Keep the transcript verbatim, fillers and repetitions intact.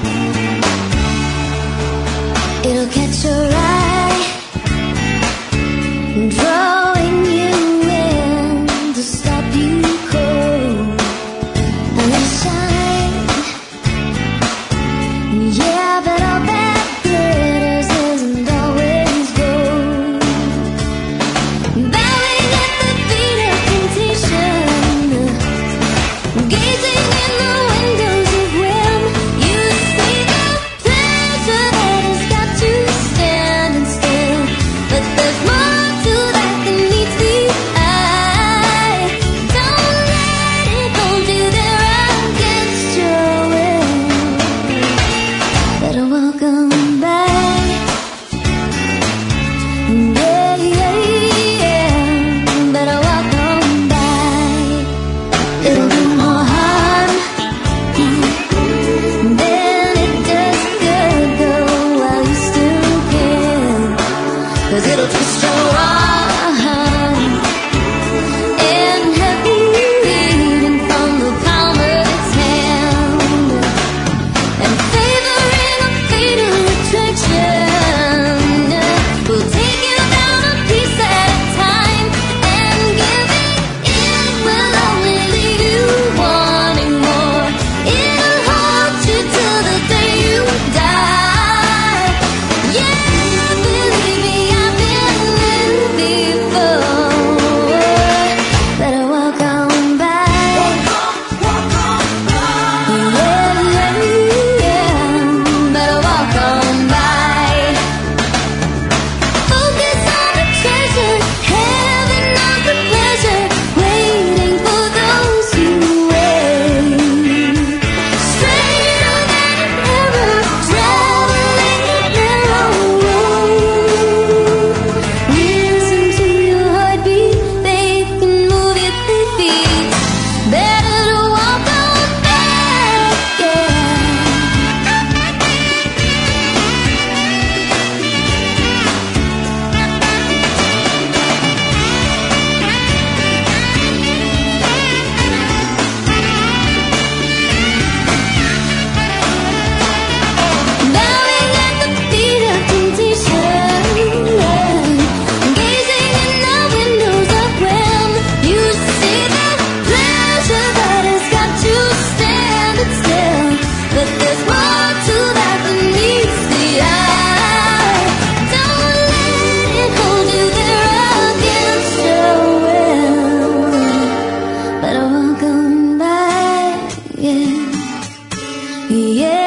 It'll catch your eye, drawing you in to stop you cold. And they shine, yeah, but all that glitters isn't always gold. Bowing at the feet of temptation, gazing in the windows of whim, you see the pleasure that has got you standing still. But there's more to that than meets the eye. Don't let it hold you there against your will. Better welcome back. Yeah, yeah, yeah. Better welcome back. It'll do more harm than it does good, though, while you still can. 'Cause it'll twist your arm and have you bleeding from the palm of its hand, and favoring a fatal attraction will take you down a piece at a time, and giving in will only leave you wanting more. It'll hold you till the day you die. Yeah, believe me, I've been there before. Better welcome back. Yeah, yeah, yeah. Better welcome back. Focus on the treasure, heaven of the pleasure, waiting for those who wait. Straighter than an arrow, traveling the narrow road. Listen to your heartbeat, faith can move your feet. Better to walk on back, yeah. Bowing at the feet of temptation, gazing in the windows of whim, you see the pleasure that has got you standing still. But there's more to that than meets the eye. Don't let it hold you there against your will. Better welcome back, yeah, yeah.